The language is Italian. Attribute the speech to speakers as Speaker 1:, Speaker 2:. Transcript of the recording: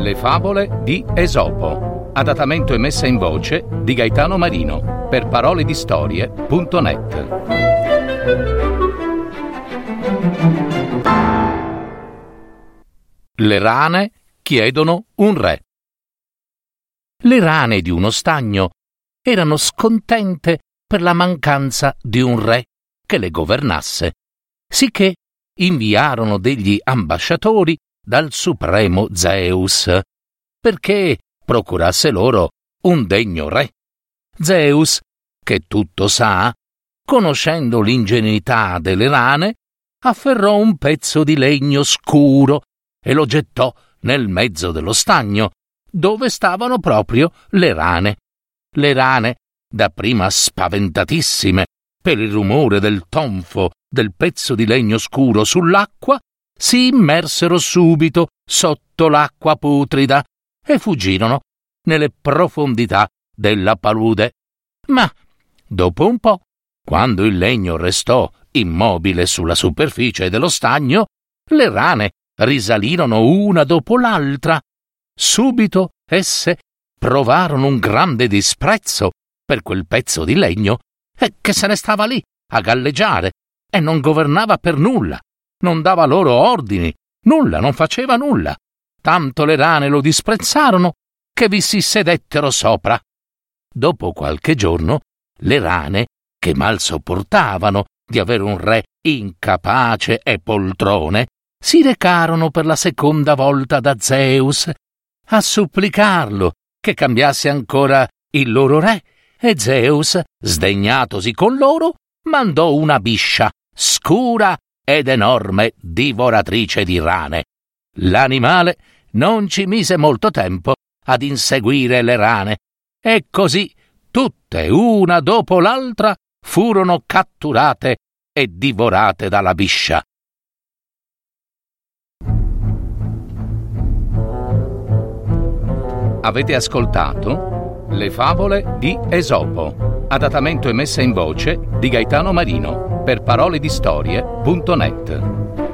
Speaker 1: Le favole di Esopo. Adattamento e messa in voce di Gaetano Marino per paroledistorie.net. Le rane chiedono un re. Le rane di uno stagno erano scontente per la mancanza di un re che le governasse, sicché inviarono degli ambasciatori dal supremo Zeus, perché procurasse loro un degno re. Zeus, che tutto sa, conoscendo l'ingenuità delle rane, afferrò un pezzo di legno scuro e lo gettò nel mezzo dello stagno, dove stavano proprio le rane. Le rane, dapprima spaventatissime per il rumore del tonfo del pezzo di legno scuro sull'acqua, si immersero subito sotto l'acqua putrida e fuggirono nelle profondità della palude. Ma dopo un po', quando il legno restò immobile sulla superficie dello stagno, le rane risalirono una dopo l'altra. Subito esse provarono un grande disprezzo per quel pezzo di legno che se ne stava lì a galleggiare e non governava per nulla, non dava loro ordini, nulla, non faceva nulla. Tanto le rane lo disprezzarono che vi si sedettero sopra. Dopo qualche giorno, le rane, che mal sopportavano di avere un re incapace e poltrone, si recarono per la seconda volta da Zeus a supplicarlo che cambiasse ancora il loro re, e Zeus, sdegnatosi con loro, mandò una biscia scura ed enorme divoratrice di rane. L'animale non ci mise molto tempo ad inseguire le rane, e così tutte, una dopo l'altra, furono catturate e divorate dalla biscia. Avete ascoltato Le favole di Esopo. Adattamento e messa in voce di Gaetano Marino per paroledistorie.net.